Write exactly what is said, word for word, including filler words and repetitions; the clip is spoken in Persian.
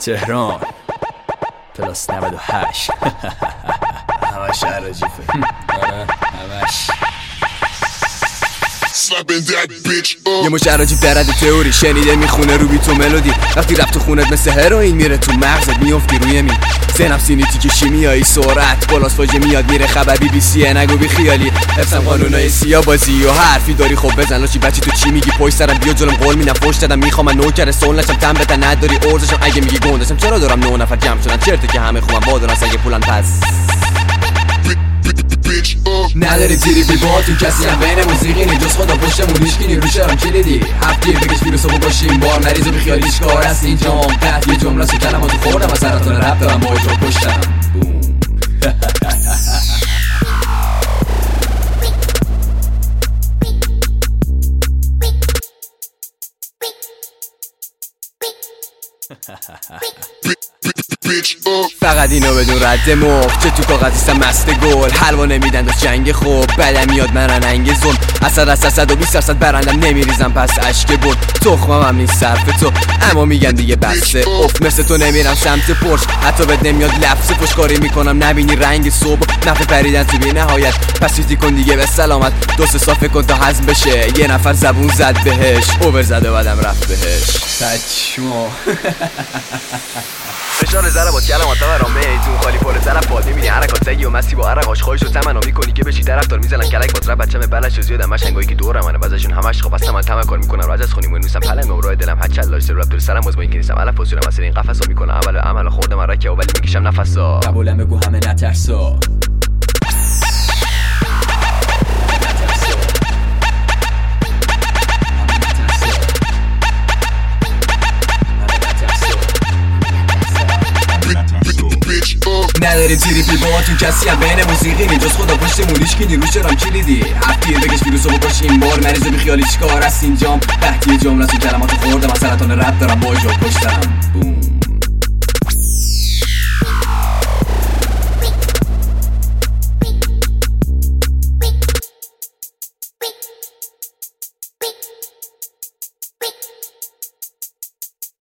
تهران پلاس نود و هشت همش عراجیفه. آره همش یه مش عراجیب درد تئوری شنیده میخونه رو بی تو ملودی. وقتی رفت تو خونت مثل هروئین میره تو مغزت میافتی روی می ذهنم سینیتی که شیمیایی سرعت بالاس فاجه میاد میره خبر بی بی سیه نگو بی خیالی حفظم قانونای سیا بازی و حرفی داری خب بزن لاشی بچی تو چی میگی پشت سرم بیا جلوم قول میدم فوش دادم میخوام من نوکر سولنشم تن بتن نداری ارزشم اگه میگی گندشم چرا دارم نه نفر جمع شدن چرته که همه خوبم وادارن سگه پولن پس نداری زیری بی با تو کسی هم بین موسیقی نی جز خدا پشتمون هیشکی نی رو شرم کلیدی هفتگیر بکش ویروسو بکشیم بار مریضو بیخیالیش کار است اینجام قطع یه جمله سو کلماتو خوردم و سرطان رب دارم باید رو پشتم فقط اینو بدون رد مخ چه تو کاغذیستم مست گل حلوا نمیدن از جنگ خوب بدم میاد من رنگ ظلم اصد از صد و بیست درصد برندم نمیریزم پس اشک بود تخمم هم نیست صرف تو اما میگن دیگه بسته اف مثل تو نمیرم سمت پرش حتی بد نمیاد لفظ پشکاری میکنم نبینی رنگ صبح نفع پریدن تو بی نهایت پس چیزی کن دیگه به سلامت دو سه صافه کن تا هضم بشه یه نفر زبون زد بهش اوور زده بعدم رفت بهش تچمو فشار ضربات کلمات برام میزون خالی پر طرف باد میبینی حرکات زگی و مستی با عرقاش خواهشو تمنا میکنی که بشی طرفدار میزنن کلک با ترپ بچه‌م بلش زیادم مشنگایی که دورم منه واسهشون همش خوب هستم من تمکن میکنم راز از خونی میونسم پلن مورای دلم هچل لاش رپ در سرم باز با اینکه نیستم الف پوزیشنم واسه این قفسو میکنم عمل عمل خوردم من رکه ولی میکشم نفسا قبولم بگو همه نترسا نداری زیری بی با تو کسی هم بین موسیقی نی جز خدا پشتمون هیشکی نی رو شرم کلیدی هفتگیر بکش ویروسو بکشیم بار مریضو بیخیالی چیکار است اینجام تحتی جمله سو کلماتو خوردم از سرطان رب دارم باجو پشتم